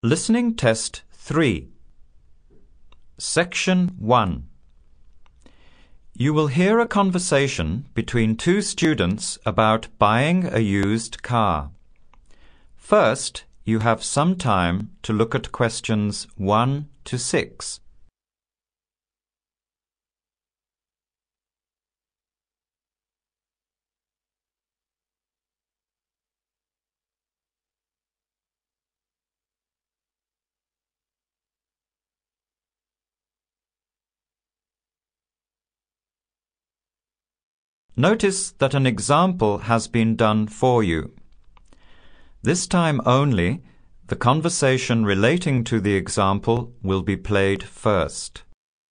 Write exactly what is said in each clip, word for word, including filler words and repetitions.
Listening Test three. Section one. You will hear a conversation between two students about buying a used car. First, you have some time to look at questions one to six. Notice that an example has been done for you. This time only, the conversation relating to the example will be played first.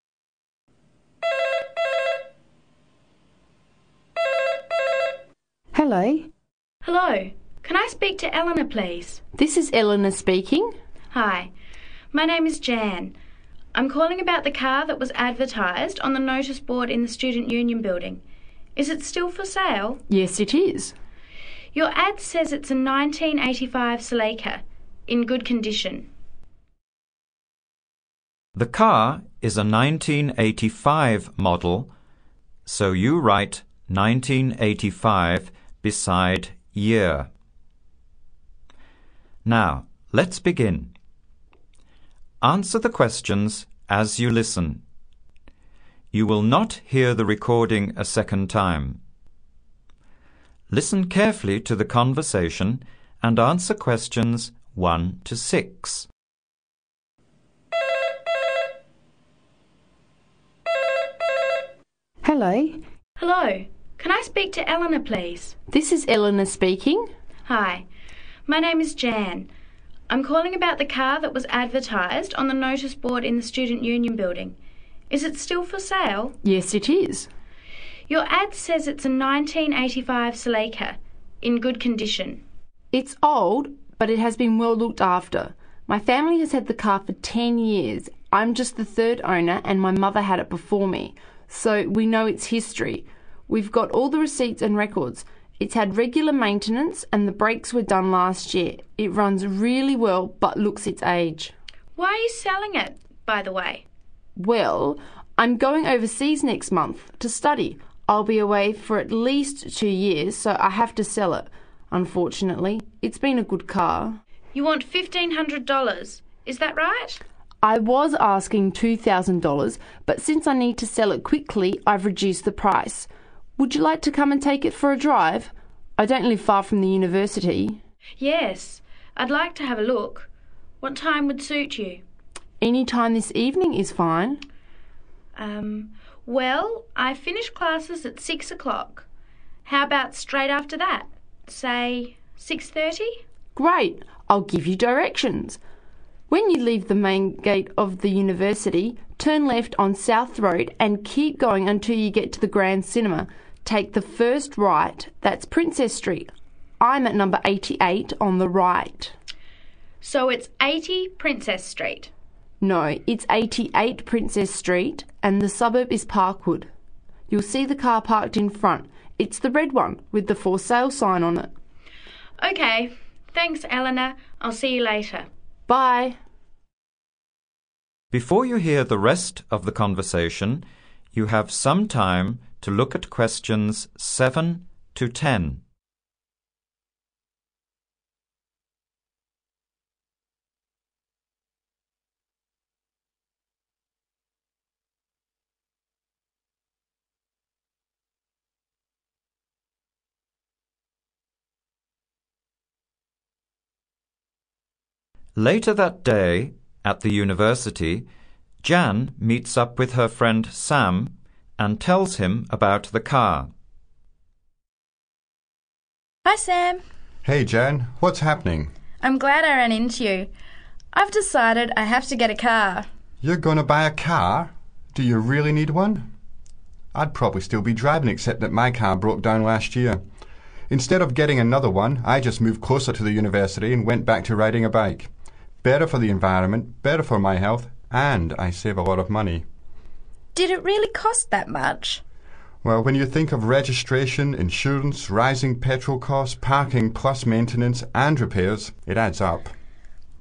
Hello. Hello. Can I speak to Eleanor, please? This is Eleanor speaking. Hi. My name is Jan. I'm calling about the car that was advertised on the notice board in the Student Union building. Is it still for sale? Yes, it is. Your ad says it's a nineteen eighty-five Celica, in good condition. The car is a nineteen eighty-five model, so you write nineteen eighty-five beside year. Now, let's begin. Answer the questions as you listen. You will not hear the recording a second time. Listen carefully to the conversation and answer questions one to six. Hello. Hello. Can I speak to Eleanor, please? This is Eleanor speaking. Hi. My name is Jan. I'm calling about the car that was advertised on the notice board in the Student Union building. Is it still for sale? Yes, it is. Your ad says it's a nineteen eighty-five Celica, in good condition. It's old, but it has been well looked after. My family has had the car for ten years. I'm just the third owner and my mother had it before me, so we know its history. We've got all the receipts and records. It's had regular maintenance and the brakes were done last year. It runs really well but looks its age. Why are you selling it, by the way? Well, I'm going overseas next month to study. I'll be away for at least two years, so I have to sell it. Unfortunately, it's been a good car. You want fifteen hundred dollars, is that right? I was asking two thousand dollars, but since I need to sell it quickly, I've reduced the price. Would you like to come and take it for a drive? I don't live far from the university. Yes, I'd like to have a look. What time would suit you? Any time this evening is fine. Um, well, I finish classes at six o'clock. How about straight after that? Say six thirty? Great. I'll give you directions. When you leave the main gate of the university, turn left on South Road and keep going until you get to the Grand Cinema. Take the first right. That's Princess Street. I'm at number eighty-eight on the right. So it's eighty Princess Street? No, it's eighty-eight Princess Street and the suburb is Parkwood. You'll see the car parked in front. It's the red one with the for sale sign on it. Okay. Thanks, Eleanor. I'll see you later. Bye. Before you hear the rest of the conversation, you have some time to look at questions seven to ten. Later that day, at the university, Jan meets up with her friend Sam and tells him about the car. Hi, Sam. Hey, Jan. What's happening? I'm glad I ran into you. I've decided I have to get a car. You're going to buy a car? Do you really need one? I'd probably still be driving except that my car broke down last year. Instead of getting another one, I just moved closer to the university and went back to riding a bike. Better for the environment, better for my health, and I save a lot of money. Did it really cost that much? Well, when you think of registration, insurance, rising petrol costs, parking plus maintenance and repairs, it adds up.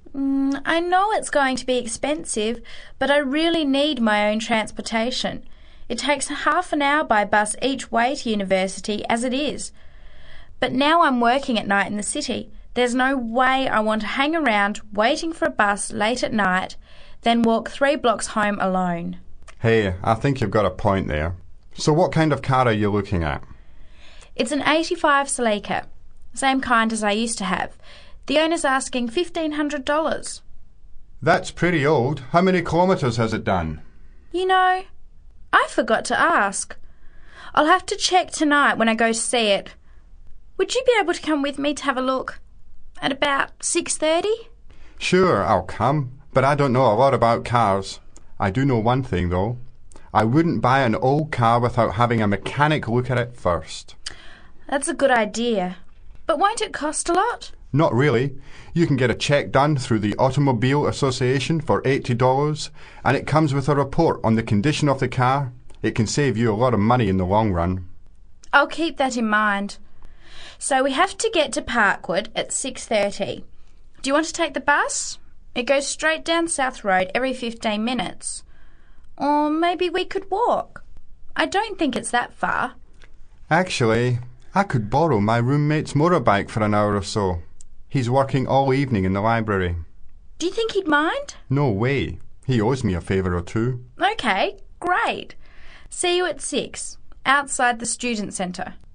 Mm, I know it's going to be expensive, but I really need my own transportation. It takes half an hour by bus each way to university as it is. But now I'm working at night in the city. There's no way I want to hang around waiting for a bus late at night, then walk three blocks home alone. Hey, I think you've got a point there. So what kind of car are you looking at? It's an eighty-five Celica, same kind as I used to have. The owner's asking fifteen hundred dollars. That's pretty old. How many kilometres has it done? You know, I forgot to ask. I'll have to check tonight when I go to see it. Would you be able to come with me to have a look at about six thirty? Sure, I'll come, but I don't know a lot about cars. I do know one thing, though. I wouldn't buy an old car without having a mechanic look at it first. That's a good idea. But won't it cost a lot? Not really. You can get a check done through the Automobile Association for eighty dollars, and it comes with a report on the condition of the car. It can save you a lot of money in the long run. I'll keep that in mind. So we have to get to Parkwood at six thirty. Do you want to take the bus? It goes straight down South Road every fifteen minutes. Or maybe we could walk. I don't think it's that far. Actually, I could borrow my roommate's motorbike for an hour or so. He's working all evening in the library. Do you think he'd mind? No way. He owes me a favour or two. Okay, great. See you at six, outside the student centre.